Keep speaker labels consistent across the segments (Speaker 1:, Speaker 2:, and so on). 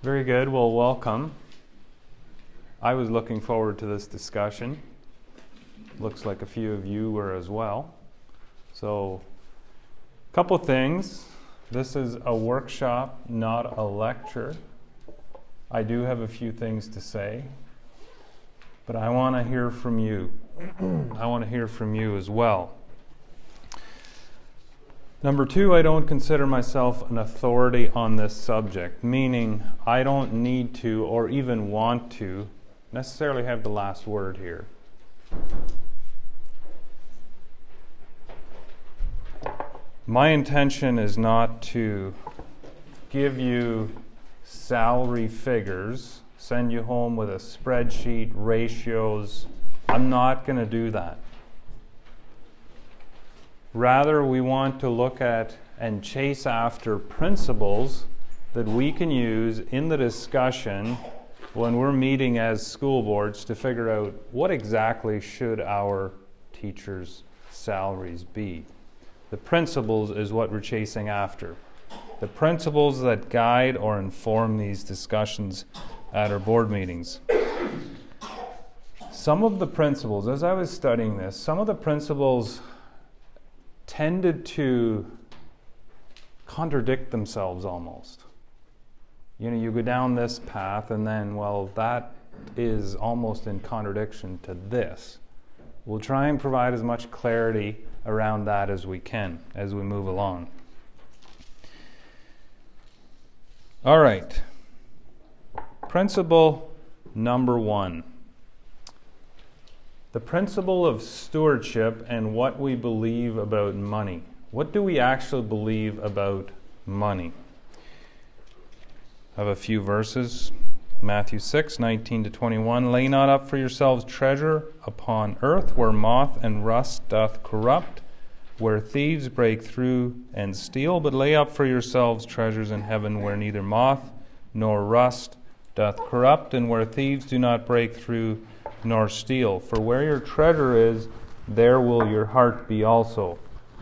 Speaker 1: Very good. Well, welcome. I was looking forward to this discussion. Looks like a few of you were as well. So, a couple things. This is a workshop, not a lecture. I do have a few things to say, but I want to hear from you. I want to hear from you as well. Number two, I don't consider myself an authority on this subject, meaning I don't need to or even want to necessarily have the last word here. My intention is not to give you salary figures, send you home with a spreadsheet, ratios. I'm not going to do that. Rather, we want to look at and chase after principles that we can use in the discussion when we're meeting as school boards to figure out what exactly should our teachers' salaries be. The principles is what we're chasing after. The principles that guide or inform these discussions at our board meetings. Some of the principles, as I was studying this, some of the principles tended to contradict themselves almost. You go down this path and then, well, that is almost in contradiction to this. We'll try and provide as much clarity around that as we can as we move along. All right. Principle number 1. The principle of stewardship and what we believe about money. What do we actually believe about money? I have a few verses. Matthew 6:19-21. Lay not up for yourselves treasure upon earth, where moth and rust doth corrupt, where thieves break through and steal, but lay up for yourselves treasures in heaven, where neither moth nor rust doth corrupt, and where thieves do not break through nor steal. For where your treasure is, there will your heart be also.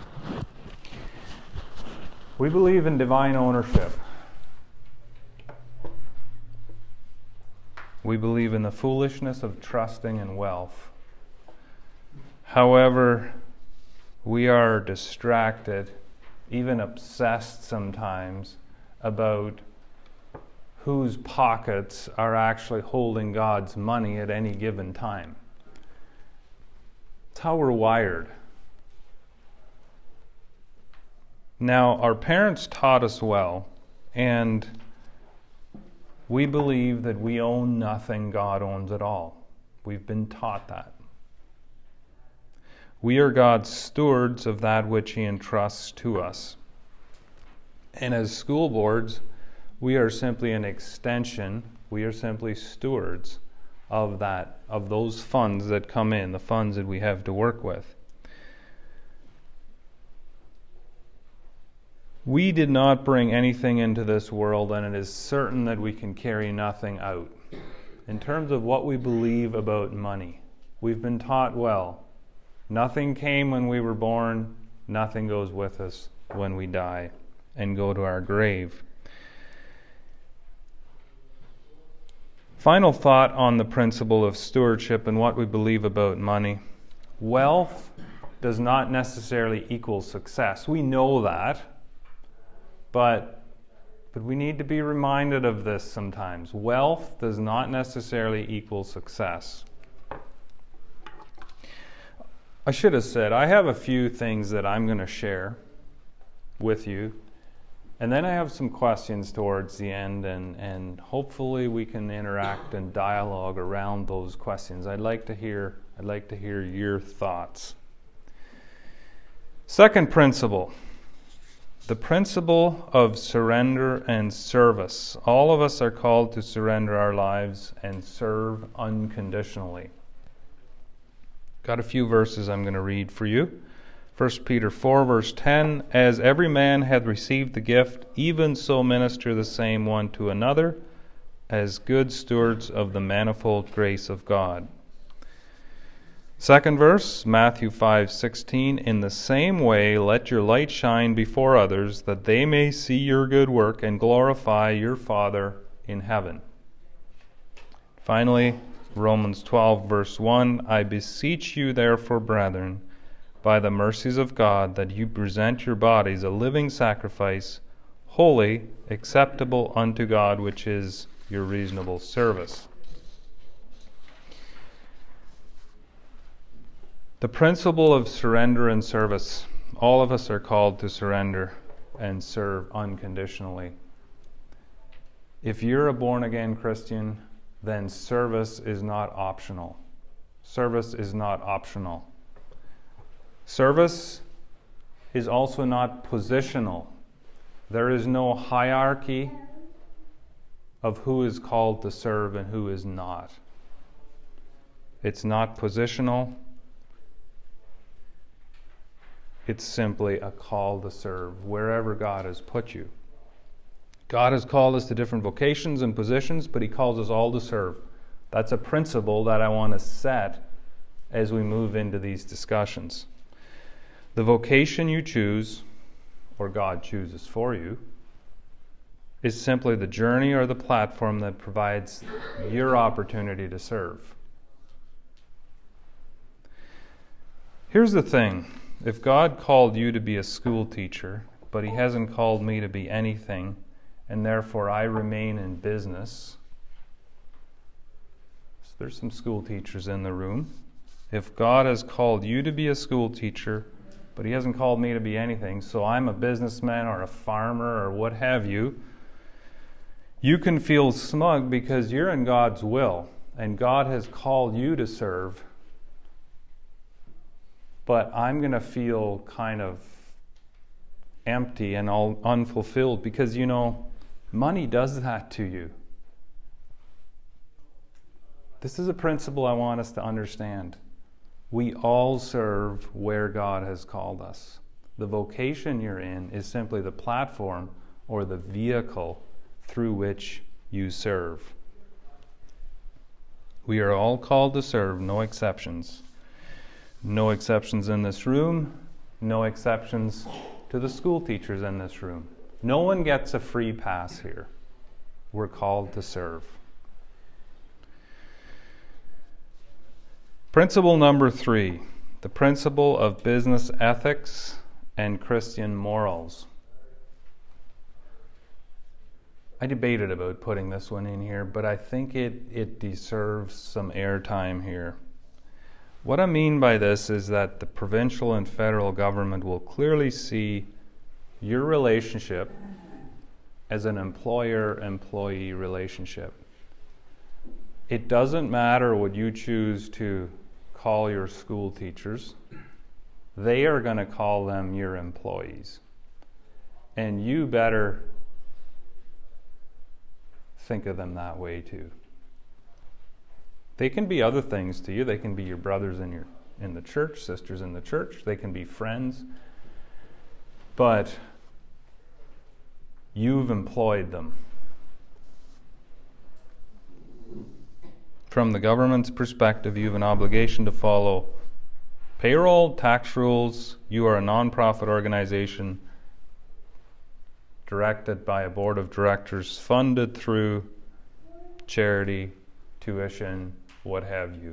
Speaker 1: We believe in divine ownership. We believe in the foolishness of trusting in wealth. However, we are distracted, even obsessed sometimes, about whose pockets are actually holding God's money at any given time. It's how we're wired. Now, our parents taught us well, and we believe that we own nothing, God owns it all. We've been taught that. We are God's stewards of that which He entrusts to us. And as school boards, we are simply an extension, we are simply stewards of those funds that come in, the funds that we have to work with. We did not bring anything into this world, and it is certain that we can carry nothing out. In terms of what we believe about money, we've been taught well. Nothing came when we were born, nothing goes with us when we die and go to our grave. Final thought on the principle of stewardship and what we believe about money. Wealth does not necessarily equal success. We know that, but we need to be reminded of this sometimes. Wealth does not necessarily equal success. I should have said, I have a few things that I'm going to share with you. And then I have some questions towards the end, and hopefully we can interact and dialogue around those questions. I'd like to hear your thoughts. Second principle, the principle of surrender and service. All of us are called to surrender our lives and serve unconditionally. Got a few verses I'm going to read for you. 1 Peter 4, verse 10, As every man hath received the gift, even so minister the same one to another, as good stewards of the manifold grace of God. Second verse, Matthew 5:16, In the same way let your light shine before others, that they may see your good work and glorify your Father in heaven. Finally, Romans 12, verse 1, I beseech you therefore, brethren, by the mercies of God, that you present your bodies a living sacrifice, holy, acceptable unto God, which is your reasonable service. The principle of surrender and service. All of us are called to surrender and serve unconditionally. If you're a born-again Christian, then service is not optional. Service is not optional. Service is also not positional. There is no hierarchy of who is called to serve and who is not. It's not positional. It's simply a call to serve wherever God has put you. God has called us to different vocations and positions, but He calls us all to serve. That's a principle that I want to set as we move into these discussions. The vocation you choose, or God chooses for you, is simply the journey or the platform that provides your opportunity to serve. Here's the thing. If God called you to be a school teacher, but He hasn't called me to be anything, and therefore I remain in business. So there's some school teachers in the room. If God has called you to be a school teacher, but He hasn't called me to be anything, so I'm a businessman or a farmer or what have you, you can feel smug because you're in God's will, and God has called you to serve, but I'm going to feel kind of empty and all unfulfilled because, money does that to you. This is a principle I want us to understand. We all serve where God has called us. The vocation you're in is simply the platform or the vehicle through which you serve. We are all called to serve, no exceptions. No exceptions in this room, no exceptions to the school teachers in this room. No one gets a free pass here. We're called to serve. Principle number 3, the principle of business ethics and Christian morals. I debated about putting this one in here, but I think it deserves some airtime here. What I mean by this is that the provincial and federal government will clearly see your relationship as an employer-employee relationship. It doesn't matter what you choose to call your school teachers. They are going to call them your employees. And you better think of them that way too. They can be other things to you. They can be your brothers in the church, sisters in the church. They can be friends. But you've employed them. From the government's perspective, you have an obligation to follow payroll, tax rules. You are a non-profit organization directed by a board of directors, funded through charity, tuition, what have you.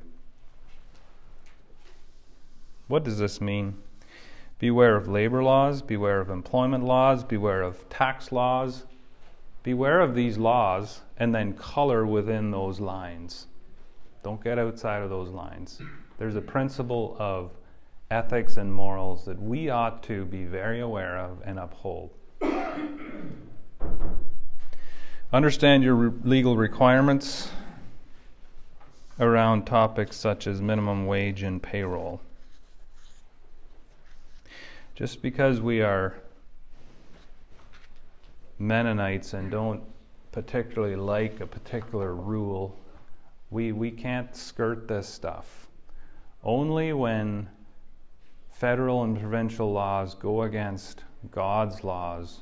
Speaker 1: What does this mean? Beware of labor laws, beware of employment laws, beware of tax laws. Beware of these laws and then color within those lines. Don't get outside of those lines. There's a principle of ethics and morals that we ought to be very aware of and uphold. Understand your legal requirements around topics such as minimum wage and payroll. Just because we are Mennonites and don't particularly like a particular rule, we can't skirt this stuff. Only when federal and provincial laws go against God's laws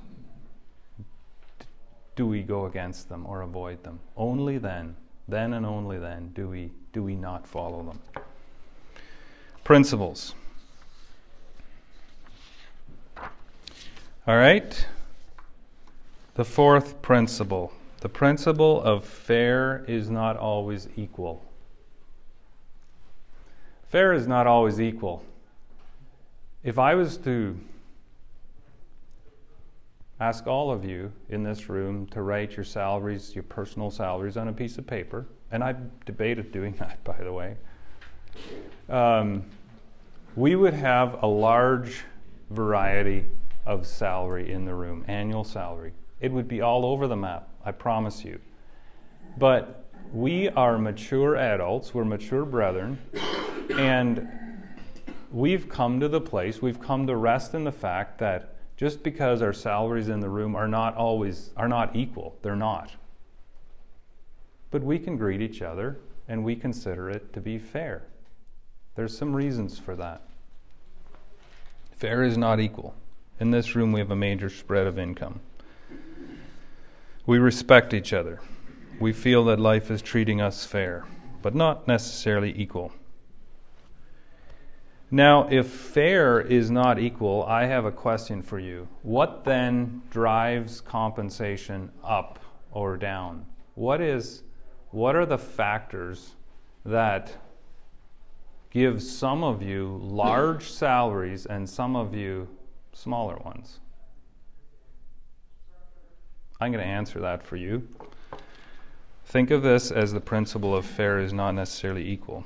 Speaker 1: do we go against them or avoid them. Only then and only then do we not follow them. Principles. All right. The fourth principle, The principle of fair is not always equal. Fair is not always equal. If I was to ask all of you in this room to write your salaries, your personal salaries, on a piece of paper, and I've debated doing that, by the way, we would have a large variety of salary in the room, annual salary. It would be all over the map, I promise you. But we are mature adults, we're mature brethren, and we've come to the place, we've come to rest in the fact that just because our salaries in the room are not equal, they're not. But we can greet each other and we consider it to be fair. There's some reasons for that. Fair is not equal. In this room we have a major spread of income. We respect each other. We feel that life is treating us fair, but not necessarily equal. Now, if fair is not equal, I have a question for you. What then drives compensation up or down? What are the factors that give some of you large salaries and some of you smaller ones? I'm going to answer that for you. Think of this as the principle of fair is not necessarily equal.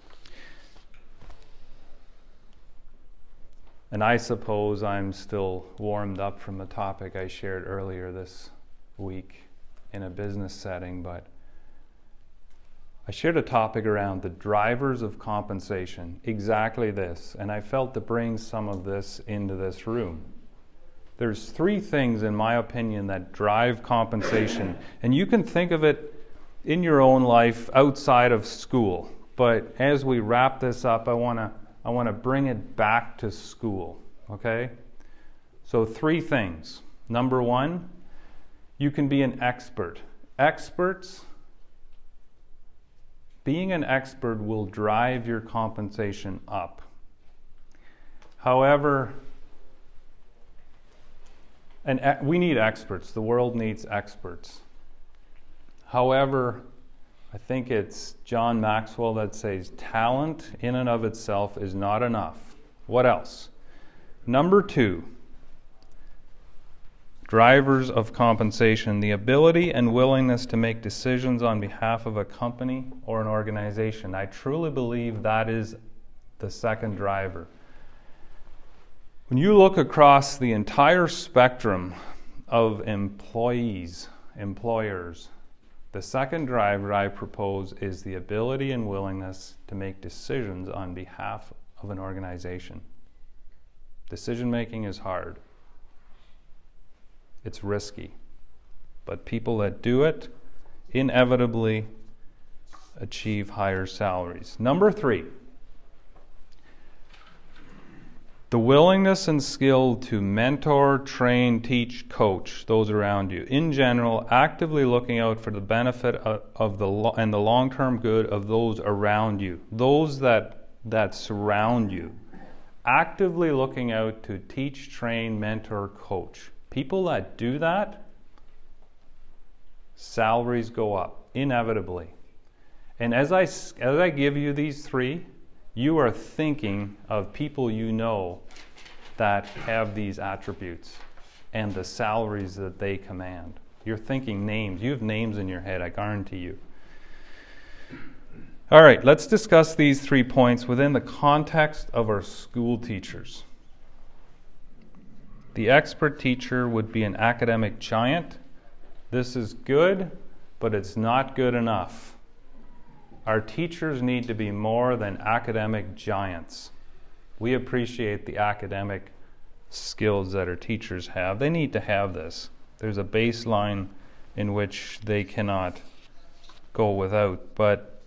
Speaker 1: And I suppose I'm still warmed up from the topic I shared earlier this week in a business setting, but I shared a topic around the drivers of compensation, exactly this, and I felt to bring some of this into this room. There's 3 things, in my opinion, that drive compensation, and you can think of it in your own life outside of school, but as we wrap this up, I want to bring it back to school, okay? So 3 things. Number 1, you can be an expert. Being an expert will drive your compensation up. However, we need experts. The world needs experts. However, I think it's John Maxwell that says talent in and of itself is not enough. What else? Number 2, drivers of compensation, the ability and willingness to make decisions on behalf of a company or an organization. I truly believe that is the second driver. When you look across the entire spectrum of employers, the second driver I propose is the ability and willingness to make decisions on behalf of an organization. Decision making is hard. It's risky. But people that do it inevitably achieve higher salaries. Number 3, the willingness and skill to mentor, train, teach, coach those around you. In general, actively looking out for the benefit of the long-term good of those around you, those that surround you. Actively looking out to teach, train, mentor, coach. People that do that, salaries go up, inevitably. And as I give you these 3, you are thinking of people you know that have these attributes and the salaries that they command. You're thinking names. You have names in your head, I guarantee you. All right, let's discuss these 3 points within the context of our school teachers. The expert teacher would be an academic giant. This is good, but it's not good enough. Our teachers need to be more than academic giants. We appreciate the academic skills that our teachers have. They need to have this. There's a baseline in which they cannot go without. But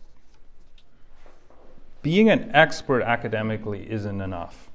Speaker 1: being an expert academically isn't enough.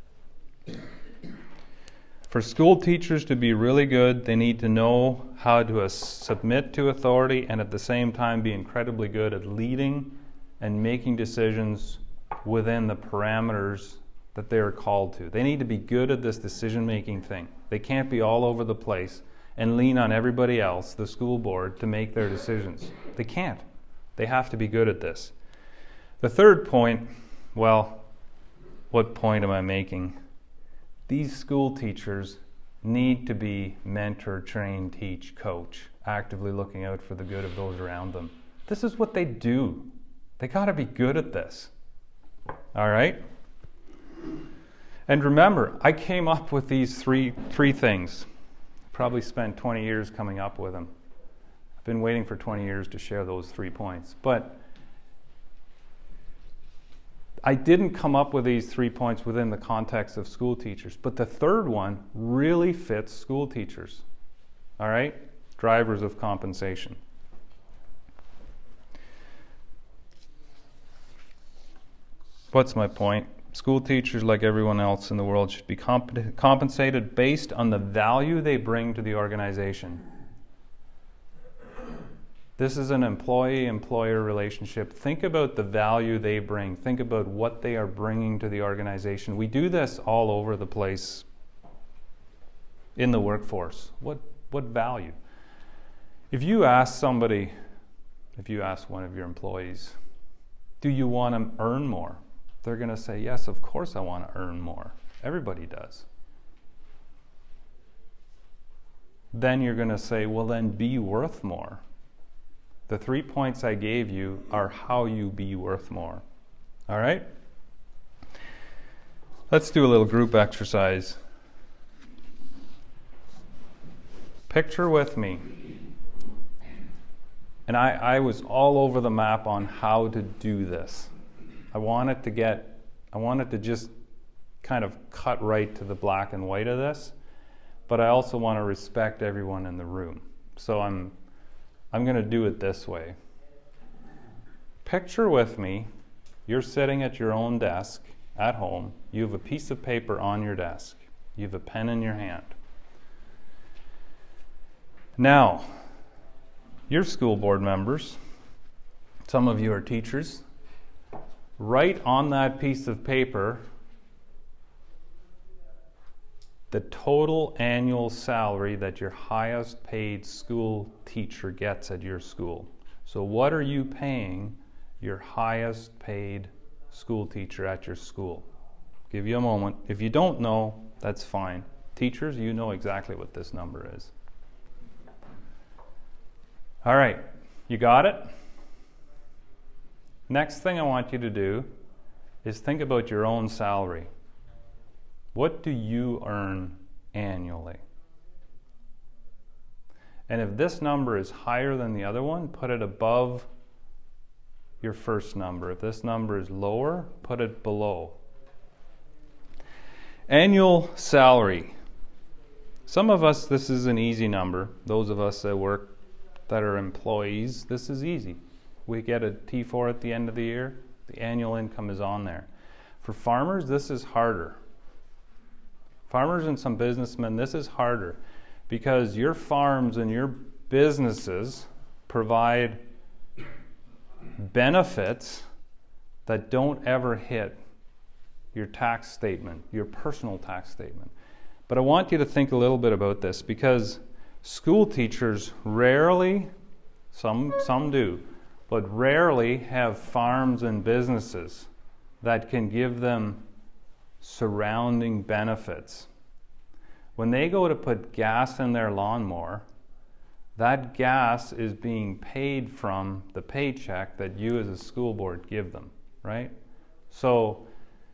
Speaker 1: For school teachers to be really good, they need to know how to submit to authority and at the same time be incredibly good at leading and making decisions within the parameters that they are called to. They need to be good at this decision-making thing. They can't be all over the place and lean on everybody else, the school board, to make their decisions. They can't. They have to be good at this. The third point, well, what point am I making? These school teachers need to be mentor, train, teach, coach, actively looking out for the good of those around them. This is what they do. They got to be good at this. All right? And remember, I came up with these three things. Probably spent 20 years coming up with them. I've been waiting for 20 years to share those 3 points. But I didn't come up with these 3 points within the context of school teachers. But the third one really fits school teachers. All right? Drivers of compensation. What's my point? School teachers, like everyone else in the world, should be compensated based on the value they bring to the organization. This is an employee-employer relationship. Think about the value they bring. Think about what they are bringing to the organization. We do this all over the place in the workforce. What value? If you ask one of your employees, do you want to earn more? They're going to say, yes, of course I want to earn more. Everybody does. Then you're going to say, well, then be worth more. The 3 points I gave you are how you be worth more. All right? Let's do a little group exercise. Picture with me. And I was all over the map on how to do this. I wanted to just kind of cut right to the black and white of this, but I also want to respect everyone in the room. So I'm going to do it this way. Picture with me, you're sitting at your own desk at home. You have a piece of paper on your desk. You have a pen in your hand. Now, you're school board members. Some of you are teachers. Write on that piece of paper the total annual salary that your highest paid school teacher gets at your school. So what are you paying your highest paid school teacher at your school? Give you a moment. If you don't know, that's fine. Teachers, you know exactly what this number is. All right, you got it? Next thing I want you to do is think about your own salary. What do you earn annually? And if this number is higher than the other one, put it above your first number. If this number is lower, put it below. Annual salary. Some of us, this is an easy number. Those of us that work, that are employees, this is easy. We get a T4 at the end of the year. The annual income is on there. For farmers, this is harder. Farmers and some businessmen, this is harder because your farms and your businesses provide benefits that don't ever hit your tax statement, your personal tax statement. But I want you to think a little bit about this because school teachers rarely, some do, but rarely have farms and businesses that can give them surrounding benefits. When they go to put gas in their lawnmower, that gas is being paid from the paycheck that you as a school board give them, right? So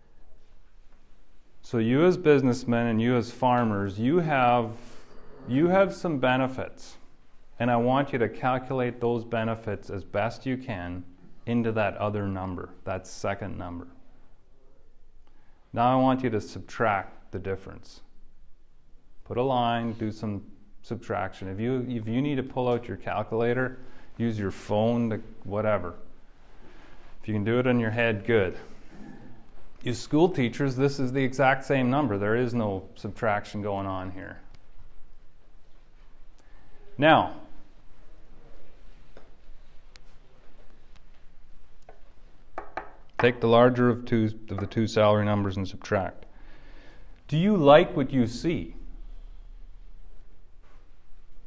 Speaker 1: you as businessmen and you as farmers, you have some benefits. And I want you to calculate those benefits as best you can into that other number, that second number. Now I want you to subtract the difference. Put a line, do some subtraction. If you need to pull out your calculator, use your phone, whatever. If you can do it in your head, good. You school teachers, this is the exact same number. There is no subtraction going on here. Now, take the larger of the two salary numbers and subtract. Do you like what you see?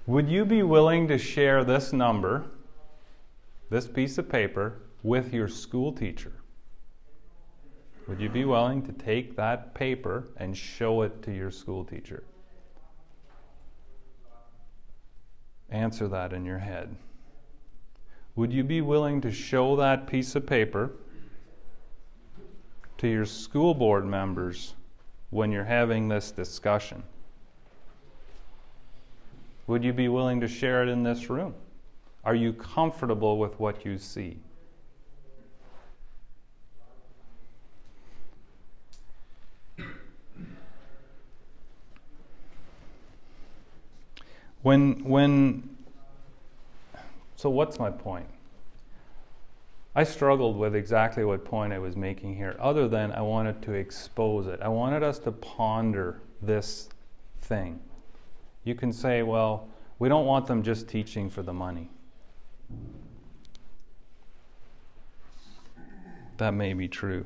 Speaker 1: Would you be willing to share this number, this piece of paper, with your school teacher? Would you be willing to take that paper and show it to your school teacher? Answer that in your head. Would you be willing to show that piece of paper to your school board members when you're having this discussion? Would you be willing to share it in this room? Are you comfortable with what you see? So what's my point? I struggled with exactly what point I was making here, other than I wanted to expose it. I wanted us to ponder this thing. You can say, well, we don't want them just teaching for the money. That may be true.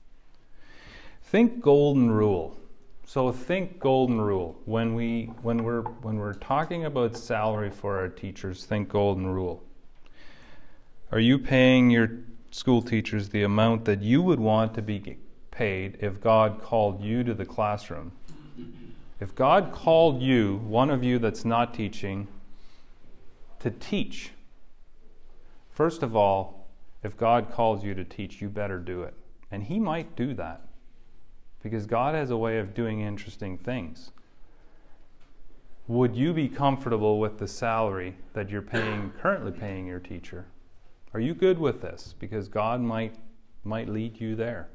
Speaker 1: Think golden rule. So think golden rule. When we're talking about salary for our teachers, think golden rule. Are you paying your school teachers the amount that you would want to be paid if God called you to the classroom? If God called you, one of you that's not teaching, to teach, first of all, if God calls you to teach, you better do it. And He might do that, because God has a way of doing interesting things. Would you be comfortable with the salary that you're currently paying your teacher? Are you good with this? Because God might lead you there.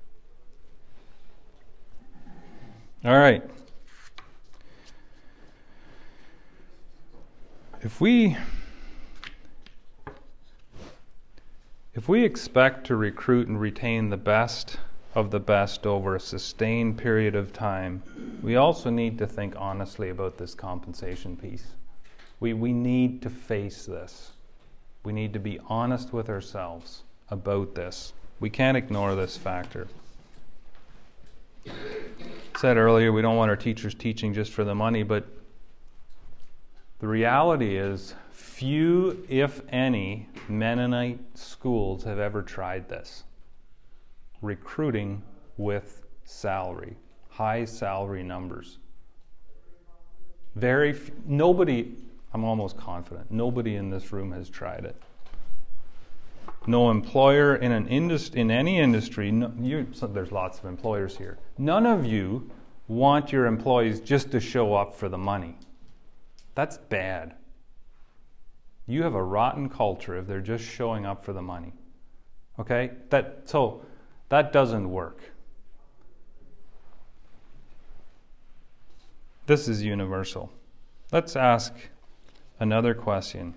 Speaker 1: All right. If we expect to recruit and retain the best of the best over a sustained period of time, we also need to think honestly about this compensation piece. We need to face this. We need to be honest with ourselves about this. We can't ignore this factor. I said earlier, we don't want our teachers teaching just for the money, but the reality is few, if any, Mennonite schools have ever tried this. Recruiting with salary, high salary numbers. Nobody, I'm almost confident, nobody in this room has tried it. No employer in any industry, there's lots of employers here. None of you want your employees just to show up for the money. That's bad. You have a rotten culture if they're just showing up for the money. Okay? That doesn't work. This is universal. Let's ask another question.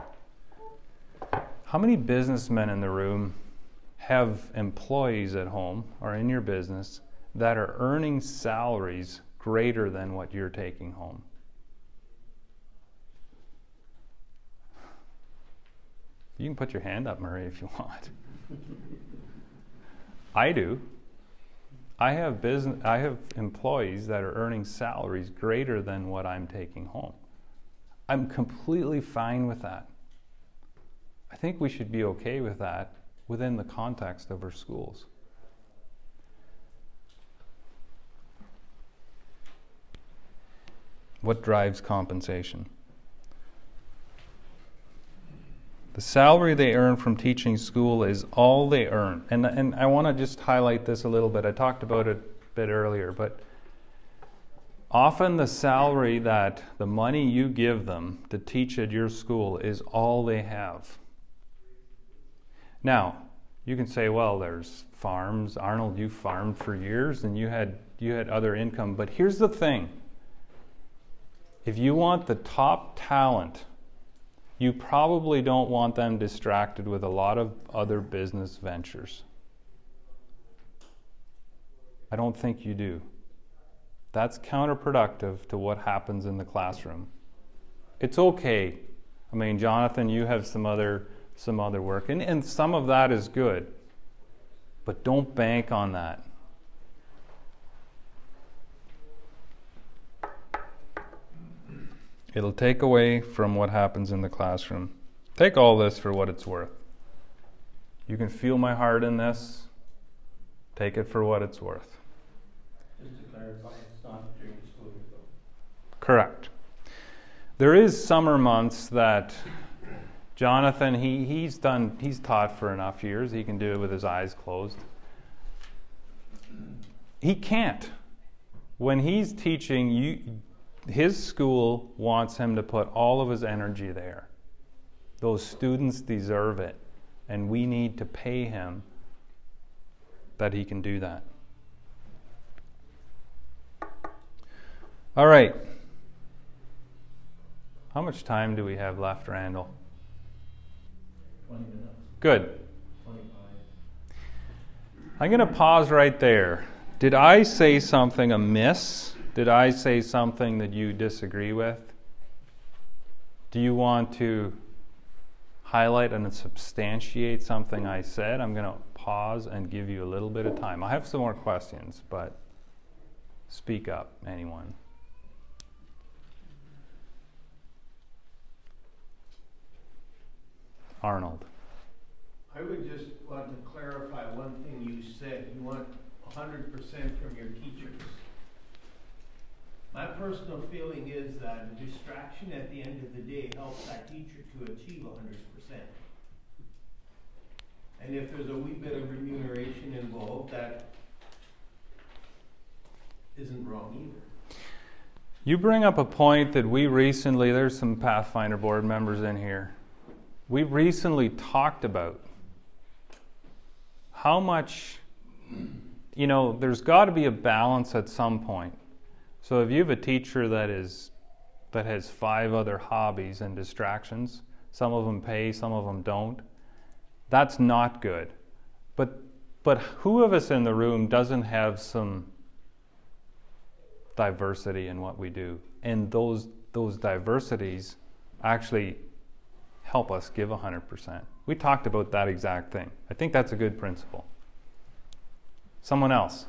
Speaker 1: How many businessmen in the room have employees at home or in your business that are earning salaries greater than what you're taking home? You can put your hand up, Murray, if you want. I do. I have employees that are earning salaries greater than what I'm taking home. I'm completely fine with that. I think we should be okay with that within the context of our schools. What drives compensation? The salary they earn from teaching school is all they earn. And I want to just highlight this a little bit. I talked about it a bit earlier, but often the salary the money you give them to teach at your school is all they have. Now, you can say, well, there's farms. Arnold, you farmed for years and you had other income. But here's the thing. If you want the top talent, you probably don't want them distracted with a lot of other business ventures. I don't think you do. That's counterproductive to what happens in the classroom. It's okay. I mean, Jonathan, you have some other work, and some of that is good. But don't bank on that. It'll take away from what happens in the classroom. Take all this for what it's worth. You can feel my heart in this. Take it for what it's worth.
Speaker 2: Just to clarify, it's not during the school year though.
Speaker 1: Correct. There is summer months that Jonathan, he's taught for enough years. He can do it with his eyes closed. He can't. When he's teaching, his school wants him to put all of his energy there. Those students deserve it, and we need to pay him that he can do that. All right. How much time do we have left, Randall?
Speaker 2: 20 minutes.
Speaker 1: Good.
Speaker 2: 25.
Speaker 1: I'm going to pause right there. Did I say something amiss? Did I say something that you disagree with? Do you want to highlight and substantiate something I said? I'm going to pause and give you a little bit of time. I have some more questions, but speak up, anyone. Arnold.
Speaker 3: I would just want to clarify one thing you said. You want 100% from your teachers. My personal feeling is that the distraction at the end of the day helps that teacher to achieve 100%. And if there's a wee bit of remuneration involved, that isn't wrong either.
Speaker 1: You bring up a point that we recently, there's some Pathfinder board members in here, we recently talked about how much, there's got to be a balance at some point. So if you have a teacher that has 5 other hobbies and distractions, some of them pay, some of them don't, that's not good. But who of us in the room doesn't have some diversity in what we do? And those diversities actually help us give 100%. We talked about that exact thing. I think that's a good principle. Someone else?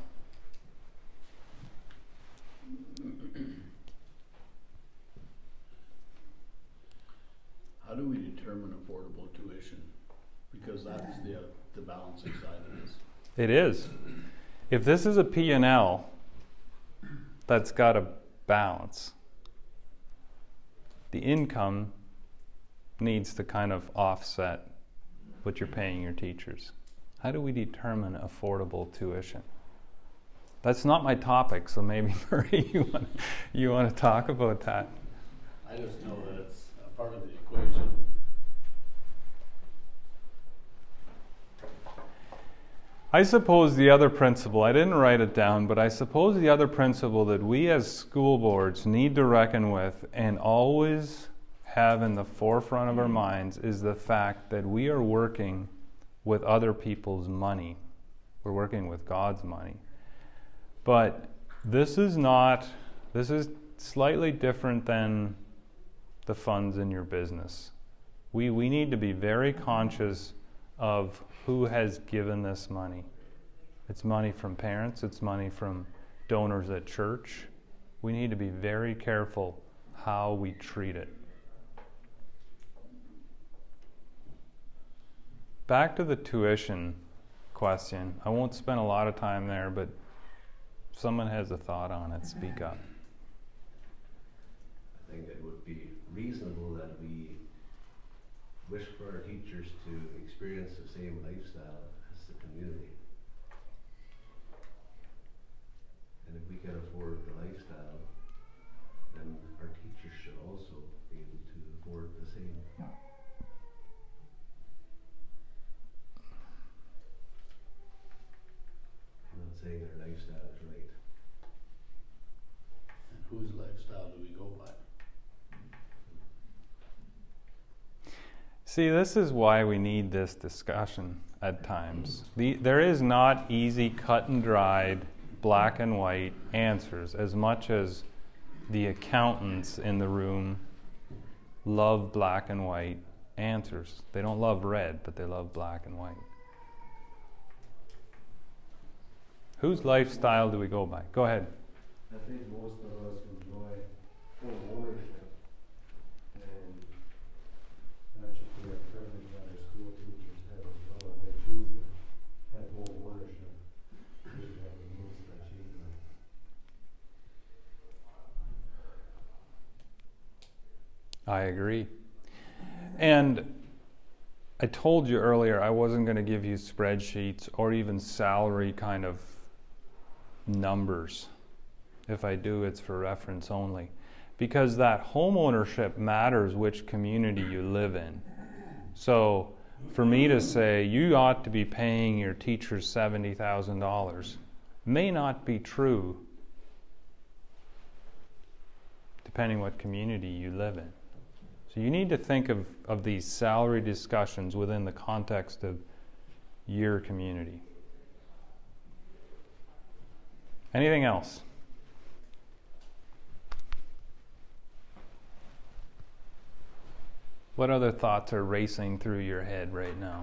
Speaker 4: How do we determine affordable tuition? Because that's the balancing side of this.
Speaker 1: It is. If this is a P&L that's got a balance, the income needs to kind of offset what you're paying your teachers. How do we determine affordable tuition? That's not my topic, so maybe Murray, you want to talk about that.
Speaker 4: I just know that it's a part of the equation.
Speaker 1: I suppose the other principle, I didn't write it down, but I suppose the other principle that we as school boards need to reckon with and always have in the forefront of our minds is the fact that we are working with other people's money. We're working with God's money. But this is slightly different than the funds in your business. We need to be very conscious of who has given this money. It's money from parents, it's money from donors at church. We need to be very careful how we treat it. Back to the tuition question. I won't spend a lot of time there, but if someone has a thought on it, speak up.
Speaker 5: I think it would be reasonable that we wish for our teachers to experience the same lifestyle as the community. And if we can afford the lifestyle, then our teachers should also be able to afford the same. I'm not saying their lifestyle is right.
Speaker 4: And whose lifestyle do we go by?
Speaker 1: See, this is why we need this discussion at times. There is not easy, cut and dried, black and white answers, as much as the accountants in the room love black and white answers. They don't love red, but they love black and white. Whose lifestyle do we go by? Go ahead.
Speaker 6: I think most of us enjoy full ownership
Speaker 1: I agree. And I told you earlier I wasn't going to give you spreadsheets or even salary kind of numbers. If I do, it's for reference only. Because that home ownership matters which community you live in. So for me to say you ought to be paying your teachers $70,000 may not be true depending what community you live in. So you need to think of these salary discussions within the context of your community. Anything else? What other thoughts are racing through your head right now?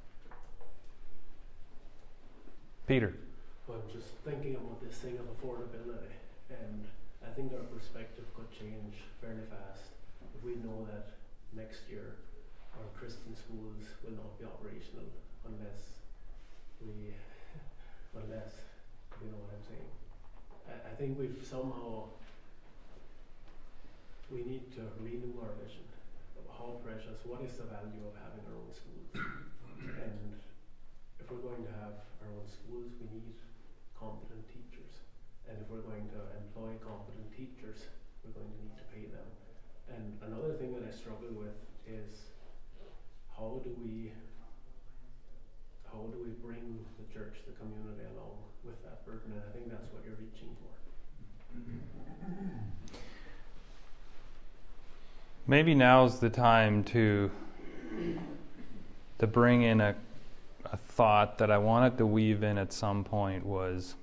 Speaker 1: Peter?
Speaker 6: Well, I'm just thinking about this thing of affordability, and I think our perspective could change fairly fast if we know that next year our Christian schools will not be operational unless you know what I'm saying. I think we need to renew our vision. How precious, what is the value of having our own schools? And if we're going to have our own schools, we need competent teachers. And if we're going to employ competent teachers, we're going to need to pay them. And another thing that I struggle with is how do we bring the church, the community along with that burden? And I think that's what you're reaching for.
Speaker 1: Maybe now's the time to bring in a thought that I wanted to weave in at some point was,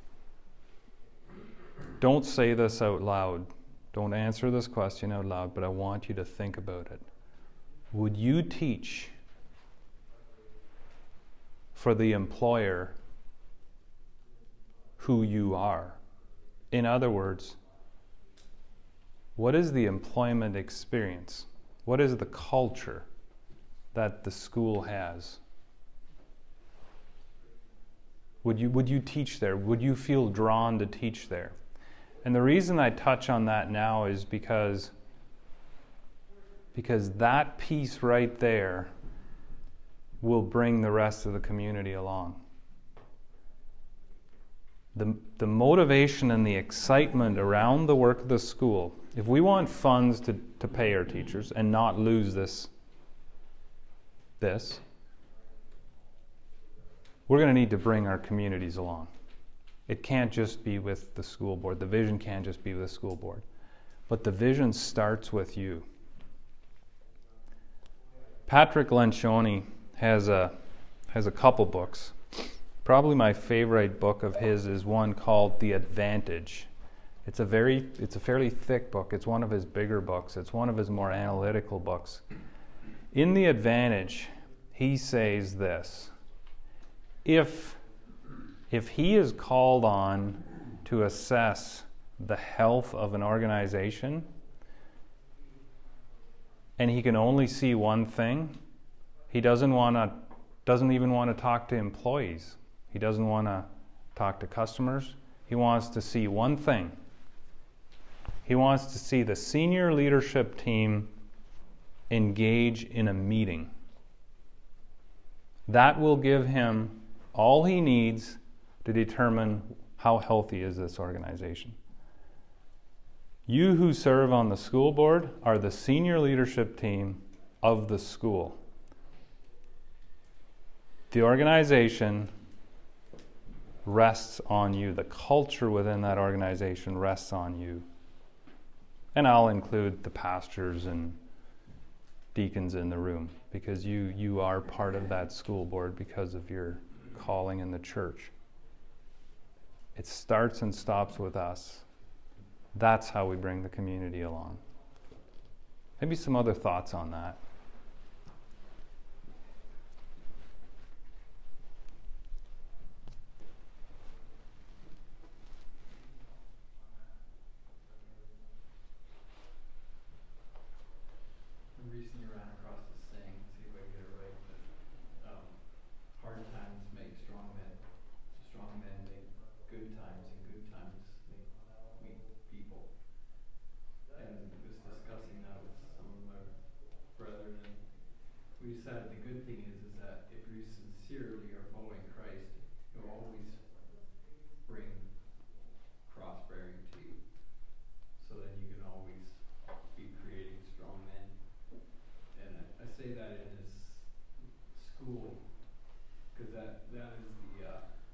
Speaker 1: don't say this out loud. Don't answer this question out loud, but I want you to think about it. Would you teach for the employer who you are? In other words, what is the employment experience? What is the culture that the school has? Would you teach there? Would you feel drawn to teach there? And the reason I touch on that now is because that piece right there will bring the rest of the community along. The motivation and the excitement around the work of the school, if we want funds to pay our teachers and not lose this, we're going to need to bring our communities along. It can't just be with the school board. The vision can't just be with the school board. But the vision starts with you. Patrick Lencioni has a couple books. Probably my favorite book of his is one called The Advantage. It's a fairly thick book. It's one of his bigger books. It's one of his more analytical books. In The Advantage, he says this: if he is called on to assess the health of an organization and he can only see one thing, he doesn't even want to talk to employees. He doesn't want to talk to customers. He wants to see one thing. He wants to see the senior leadership team engage in a meeting. That will give him all he needs to determine how healthy is this organization. You who serve on the school board are the senior leadership team of the school. The organization rests on you. The culture within that organization rests on you. And I'll include the pastors and deacons in the room, because you are part of that school board because of your calling in the church. It starts and stops with us. That's how we bring the community along. Maybe some other thoughts on that.
Speaker 7: Recently ran across this saying, see if I can get it right, but hard times make strong men make good times, and good times make weak people. And was discussing that with some of Cause that is the,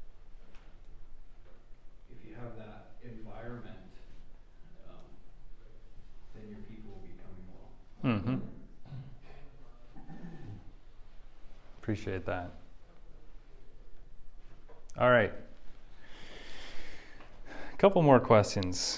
Speaker 7: if you have that environment, then your people will be coming well.
Speaker 1: Mm-hmm. Appreciate that. All right. A couple more questions.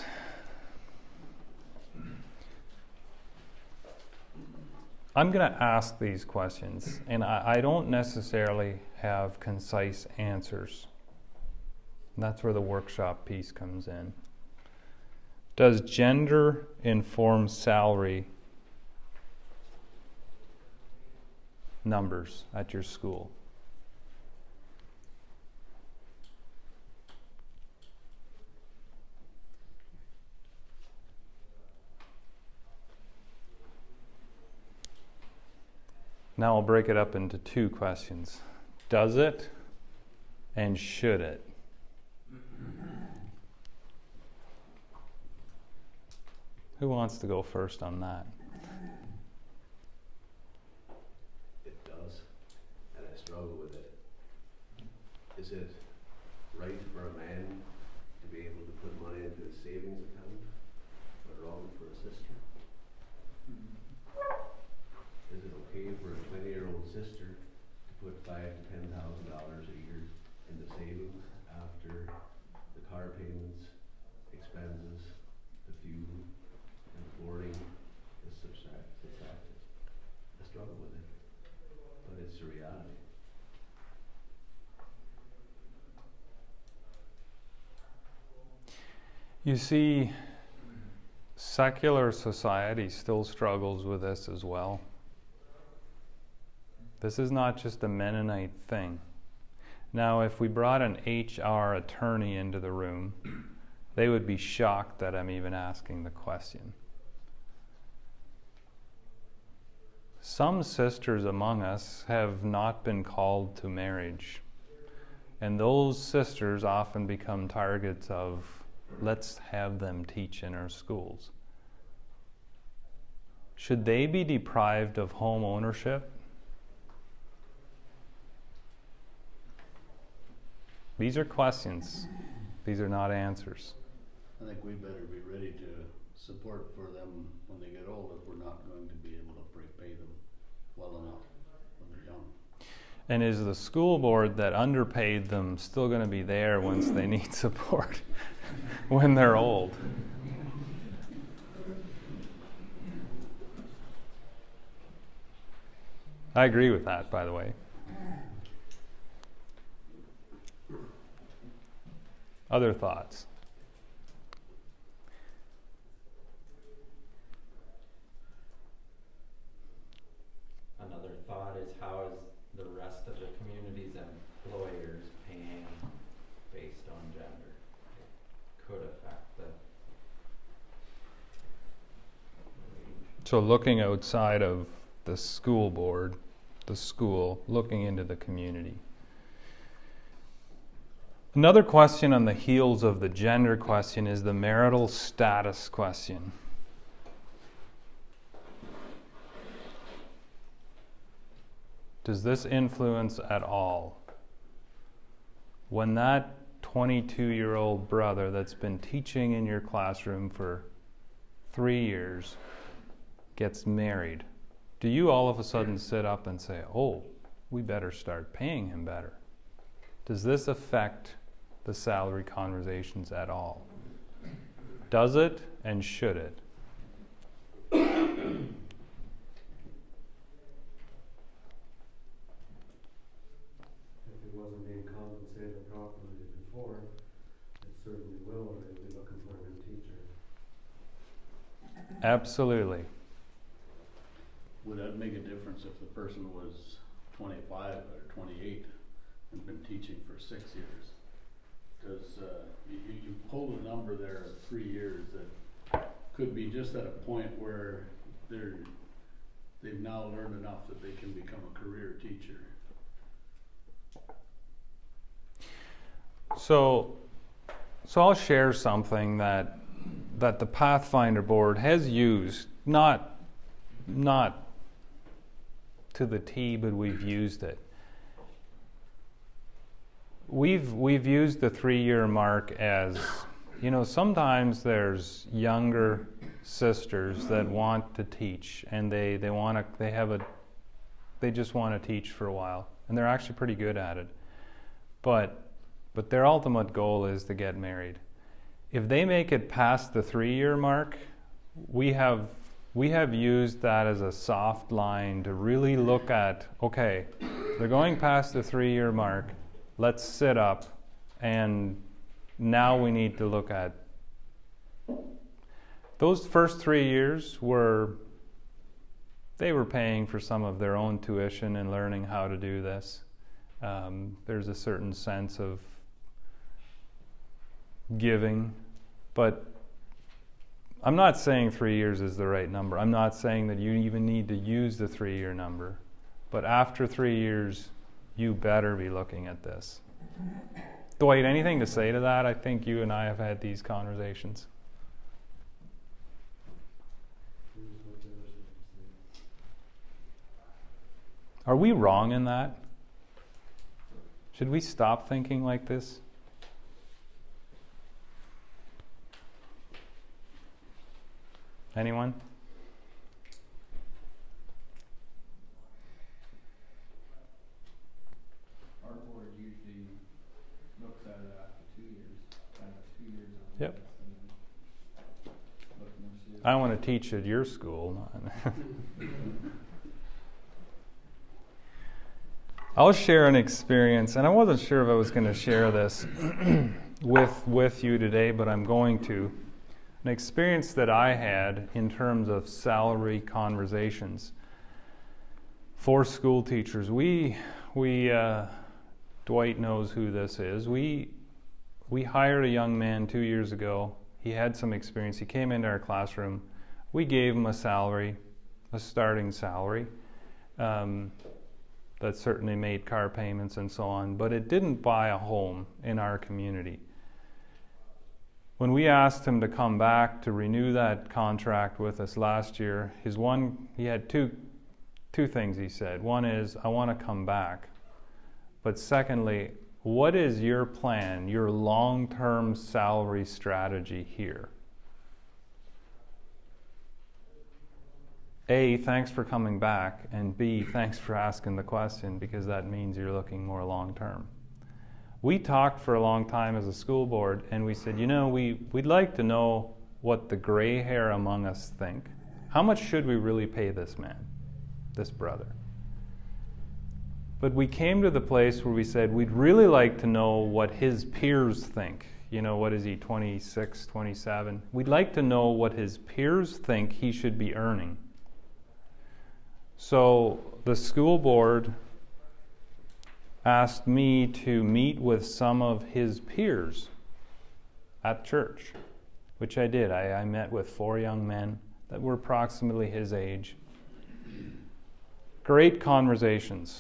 Speaker 1: I'm going to ask these questions, and I don't necessarily have concise answers. And that's where the workshop piece comes in. Does gender inform salary numbers at your school? Now I'll break it up into two questions. Does it and should it? Who wants to go first on that?
Speaker 5: It does, and I struggle with it. Is it right for a man to be able to put money into a savings account, but wrong for a sister? Is it okay for a 20-year-old sister to put $5,000 to $10,000 a year into savings after the car payments, expenses, the fuel, and boarding is subtracted? I struggle with it, but it's a reality.
Speaker 1: You see, secular society still struggles with this as well. This is not just a Mennonite thing. Now, if we brought an HR attorney into the room, they would be shocked that I'm even asking the question. Some sisters among us have not been called to marriage, and those sisters often become targets of, let's have them teach in our schools. Should they be deprived of home ownership? These are questions. These are not answers.
Speaker 4: I think we better be ready to support for them when they get old if we're not going to be able to pay them well enough when they're young.
Speaker 1: And is the school board that underpaid them still going to be there once they need support when they're old? I agree with that, by the way. Other thoughts?
Speaker 8: Another thought is, how is the rest of the community's employers paying based on gender? It could affect the wage.
Speaker 1: So looking outside of the school board, the school, looking into the community. Another question on the heels of the gender question is the marital status question. Does this influence at all? When that 22-year-old brother that's been teaching in your classroom for 3 years gets married, do you all of a sudden sit up and say, oh, we better start paying him better? Does this affect the salary conversations at all? Does it and should it?
Speaker 2: If it wasn't being compensated properly before, it certainly will when they'll be looking for a new teacher.
Speaker 1: Absolutely.
Speaker 4: Would that make a difference if the person was 25 or 28 and been teaching for 6 years? Because you pull a number there of 3 years that could be just at a point where they've now learned enough that they can become a career teacher.
Speaker 1: So I'll share something that the Pathfinder board has used, not to the T, but we've used it. we've used the 3-year mark as, sometimes there's younger sisters that want to teach, and they just want to teach for a while, and they're actually pretty good at it. But their ultimate goal is to get married. If they make it past the 3-year mark, we have used that as a soft line to really look at, okay, they're going past the 3-year mark, let's sit up, and now we need to look at those first 3 years they were paying for some of their own tuition and learning how to do this. There's a certain sense of giving, but I'm not saying 3 years is the right number. I'm not saying that you even need to use the 3-year number. But after 3 years, you better be looking at this. Dwight, anything to say to that? I think you and I have had these conversations. Are we wrong in that? Should we stop thinking like this? Anyone?
Speaker 7: Our board usually looks at it after 2 years, kind of 2 years on
Speaker 1: Yep.
Speaker 7: this, and then look more seriously.
Speaker 1: I want to teach at your school. I'll share an experience, and I wasn't sure if I was going to share this with you today, but I'm going to. An experience that I had in terms of salary conversations for school teachers. We Dwight knows who this is. We hired a young man 2 years ago. He had some experience. He came into our classroom. We gave him a salary, a starting salary. That certainly made car payments and so on, but it didn't buy a home in our community. When we asked him to come back to renew that contract with us last year, he had two things he said. One is, I want to come back. But secondly, what is your plan, your long-term salary strategy here? A, thanks for coming back, and B, thanks for asking the question, because that means you're looking more long-term. We talked for a long time as a school board, and we said, we'd like to know what the gray hair among us think. How much should we really pay this man, this brother? But we came to the place where we said, we'd really like to know what his peers think. What is he, 26, 27? We'd like to know what his peers think he should be earning. So the school board asked me to meet with some of his peers at church, which I did. I met with 4 young men that were approximately his age. Great conversations.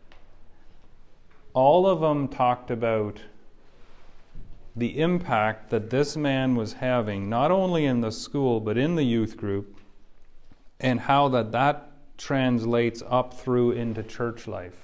Speaker 1: All of them talked about the impact that this man was having, not only in the school, but in the youth group, and how that translates up through into church life.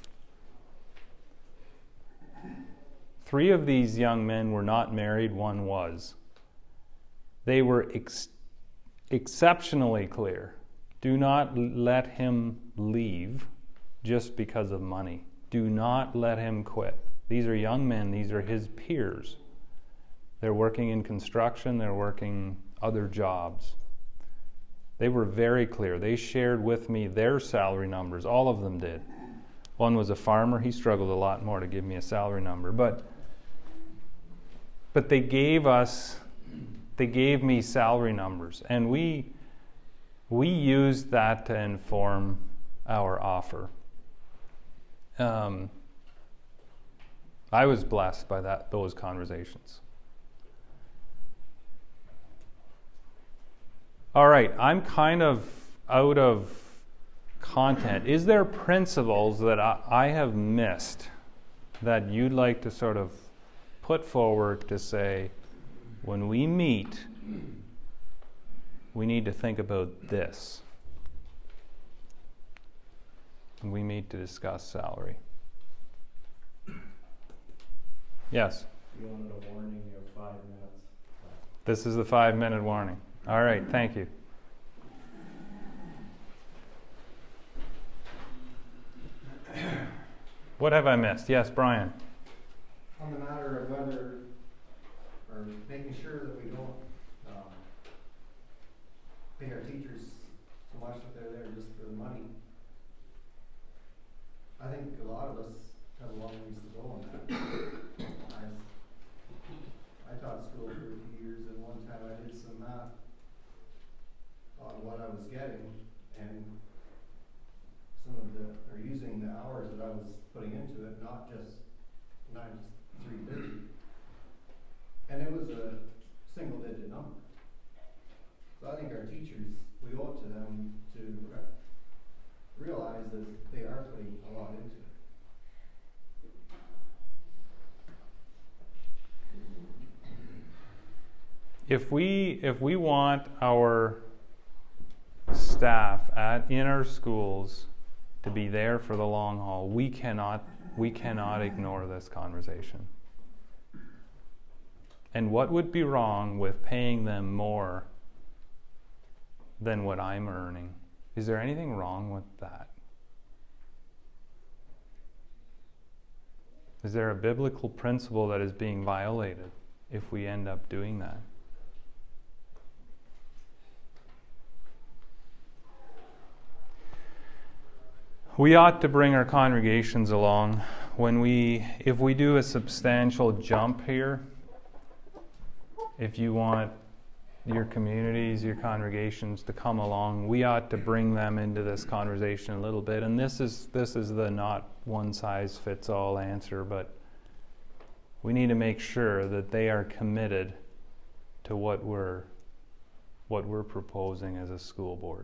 Speaker 1: 3 of these young men were not married, 1 was. They were exceptionally clear. Do not let him leave just because of money. Do not let him quit. These are young men, these are his peers. They're working in construction, they're working other jobs. They were very clear. They shared with me their salary numbers. All of them did. One was a farmer. He struggled a lot more to give me a salary number. But they gave me salary numbers. And we used that to inform our offer. I was blessed by those conversations. All right, I'm kind of out of content. Is there principles that I have missed that you'd like to sort of put forward to say, when we meet, we need to think about this? We meet to discuss salary. Yes.
Speaker 7: You wanted a warning, you have 5 minutes.
Speaker 1: This is the 5-minute warning. All right, thank you. What have I missed? Yes, Brian.
Speaker 9: On the matter of whether, or making sure that we don't pay our teachers so much that they're there just for the money. I think a lot of us have a long ways to go on that. I taught school for a few years, and one time I did some math on what I was getting, and using the hours that I was putting into it, not just 9 to 3:30, and it was a single-digit number. So I think our teachers, we owe it to them to realize that they are putting a lot into it.
Speaker 1: If we want our staff in our schools to be there for the long haul, we cannot ignore this conversation. And what would be wrong with paying them more than what I'm earning? Is there anything wrong with that? Is there a biblical principle that is being violated if we end up doing that? We ought to bring our congregations along. If we do a substantial jump here, if you want your communities, your congregations to come along, we ought to bring them into this conversation a little bit. And this is the not one size fits all answer, but we need to make sure that they are committed to what we're proposing as a school board.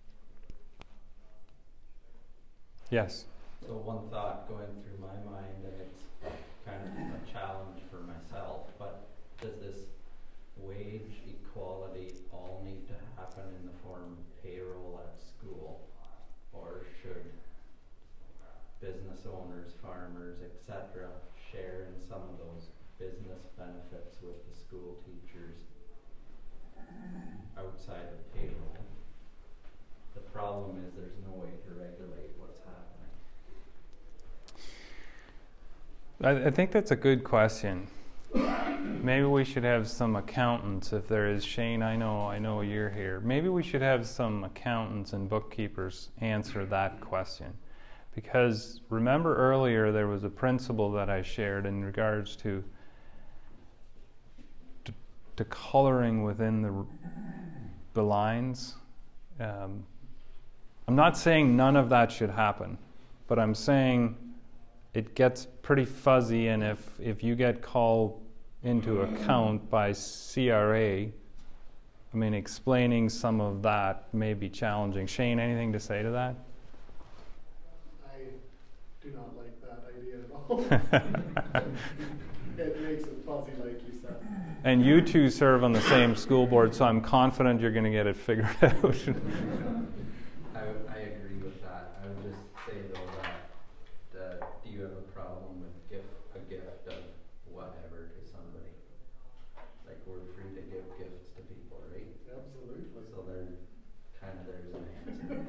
Speaker 1: Yes.
Speaker 8: So one thought going through my mind, and it's kind of a challenge for myself, but does this wage equality all need to happen in the form of payroll at school? Or should business owners, farmers, etc. share in some of those business benefits with the school teachers outside of payroll? The problem is there's no way to regulate what's happening.
Speaker 1: I think that's a good question. Maybe we should have some accountants, if there is. Shane, I know you're here. Maybe we should have some accountants and bookkeepers answer that question. Because remember earlier there was a principle that I shared in regards to coloring within the lines. I'm not saying none of that should happen, but I'm saying it gets pretty fuzzy, and if you get called into account by CRA, I mean, explaining some of that may be challenging. Shane, anything to say to that?
Speaker 9: I do not like that idea at all. It makes it fuzzy, like you said.
Speaker 1: And you two serve on the same school board, so I'm confident you're going to get it figured out.
Speaker 8: I agree with that. I would just say though that do you have a problem with a gift of whatever to somebody? Like, we're free to give gifts to people, right?
Speaker 9: Absolutely.
Speaker 8: So there's an answer.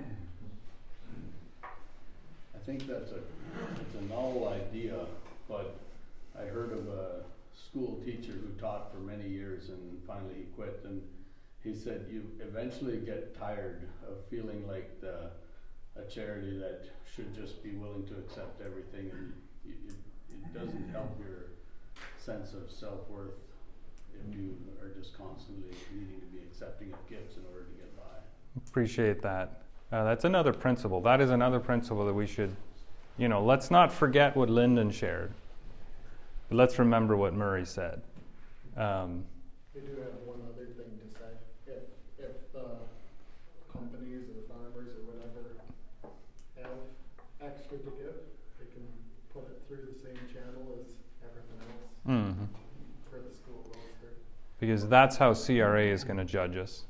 Speaker 4: I think it's a novel idea, but I heard of a school teacher who taught for many years and finally he quit, and he said you eventually get tired of feeling like a charity that should just be willing to accept everything, and it doesn't help your sense of self-worth if you are just constantly needing to be accepting of gifts in order to get by.
Speaker 1: Appreciate that. That's another principle. That is another principle that we should, let's not forget what Lyndon shared. But let's remember what Murray said.
Speaker 9: We do have one other thing to say. If companies or farmers or whatever have extra to give, they can put it through the same channel as everything else for the school goes through.
Speaker 1: Because that's how CRA is going to judge us.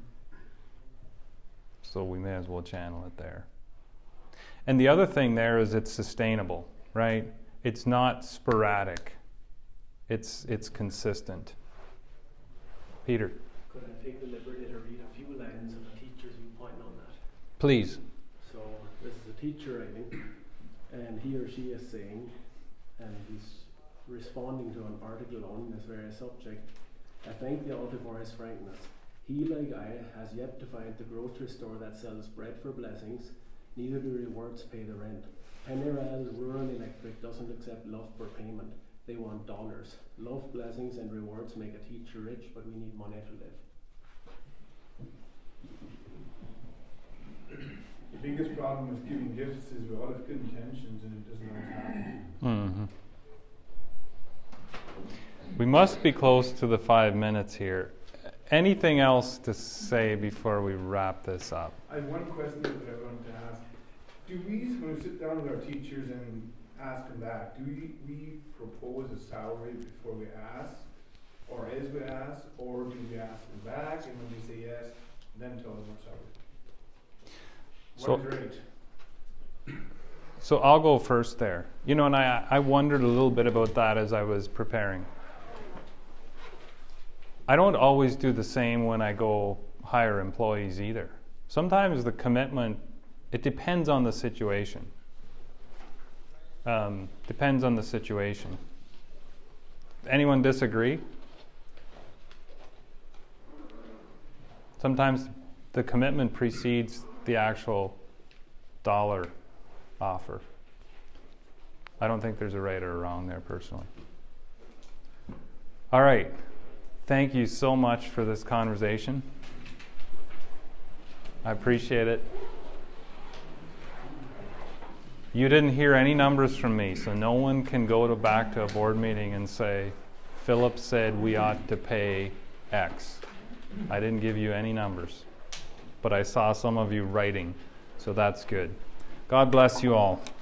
Speaker 1: So we may as well channel it there. And the other thing there is it's sustainable, right? It's not sporadic. It's consistent. Peter,
Speaker 6: Could I take the liberty to read a few lines of a teacher's viewpoint on that?
Speaker 1: please.
Speaker 6: So this is a teacher writing, and he or she is saying, and he's responding to an article on this very subject, I thank the author for his frankness. He, like I, has yet to find the grocery store that sells bread for blessings, neither do rewards pay the rent. Pennyral Rural Electric doesn't accept love for payment. They want dollars. Love, blessings, and rewards make a teacher rich, but we need money to live.
Speaker 10: The biggest problem with giving gifts is we all have good intentions and it doesn't always happen.
Speaker 1: Mm-hmm. We must be close to the 5 minutes here. Anything else to say before we wrap this up?
Speaker 10: I have one question that I wanted to ask. Do we, when we sit down with our teachers and ask them back, do we propose a salary before we ask, or as we ask, or do we ask them back, and when they say yes, then tell them our salary? What is right?
Speaker 1: So I'll go first there. You know, and I wondered a little bit about that as I was preparing. I don't always do the same when I go hire employees either. Sometimes the commitment, it depends on the situation. Depends on the situation. Anyone disagree? Sometimes the commitment precedes the actual dollar offer. I don't think there's a right or a wrong there personally. All right. Thank you so much for this conversation. I appreciate it. You didn't hear any numbers from me, so no one can go back to a board meeting and say, Philip said we ought to pay X. I didn't give you any numbers, but I saw some of you writing, so that's good. God bless you all.